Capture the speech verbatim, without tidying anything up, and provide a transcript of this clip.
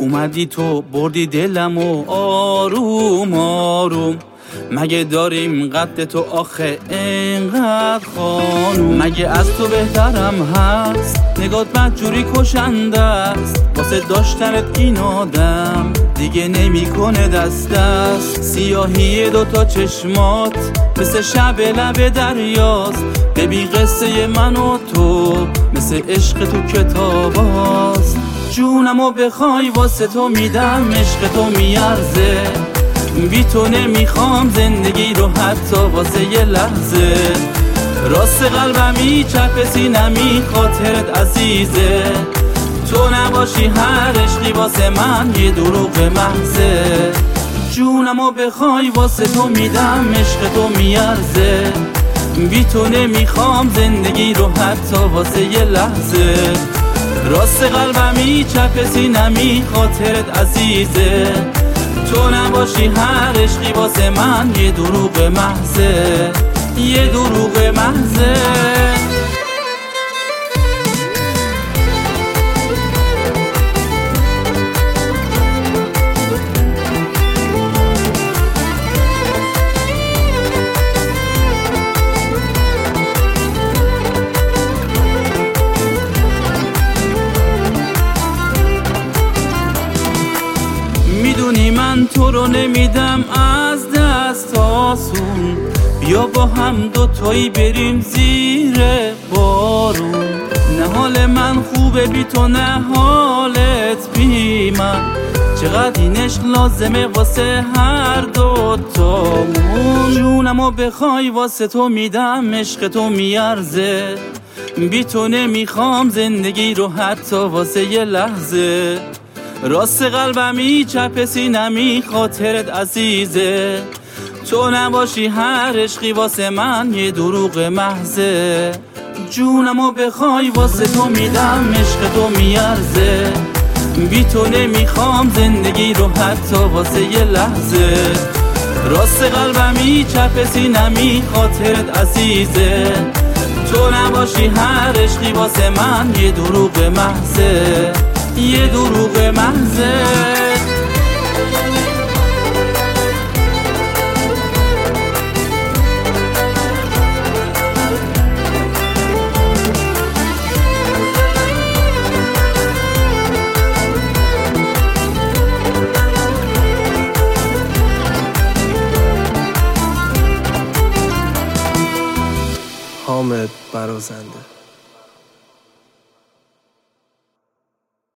اومدی تو بردی دلمو آروم آروم. مگه داریم قد تو آخه اینقدر خانوم؟ مگه از تو بهترم هست؟ نگات بدجوری کشنده است. واسه داشتنت این آدم دیگه نمیکنه دست دست. سیاهی دوتا چشمات مثل شب لب دریاست. ببین قصه من و تو مثل عشق تو کتاباست. جونمو بخوای واسه تو میدم، عشق تو میارزه. بی تو نمیخوام زندگی رو حتی واسه یه لحظه. راست قلبمی چپ سینمی خاطرت عزیزه. تو نباشی هر عشقی واسه من یه دروغ محضه. جونمو بخوای واسه تو میدم، عشق تو میارزه. بی تو نمیخوام زندگی رو حتی واسه یه لحظه. راست قلبمی چپ سینمی خاطرت عزیزه. تو نباشی هر عشقی واسه من یه دروغ محضه، یه دروغ محضه. میدونی من تو رو نمیدم از دست آسون. بیا با هم دوتایی بریم زیر بارون. نه حال من خوبه بی تو، نه حالت بی من. چقدر این عشق لازمه واسه هر دوتامون. جونمو بخوای واسه تو میدم، عشق تو میارزه. بی تو نمیخوام زندگی رو حتی واسه یه لحظه. راست قلبمی چپ سینمی خاطرت عزیزه. تو نباشی هر عشقی واسه من یه دروغ محضه. جونمو بخوای واسه تو میدم، عشق تو میارزه. بی تو نمیخوام زندگی رو حتی واسه یه لحظه. راست قلبمی چپ سینمی خاطرت عزیزه. تو نباشی هر عشقی واسه من یه دروغ محضه، یه دروغ محضه.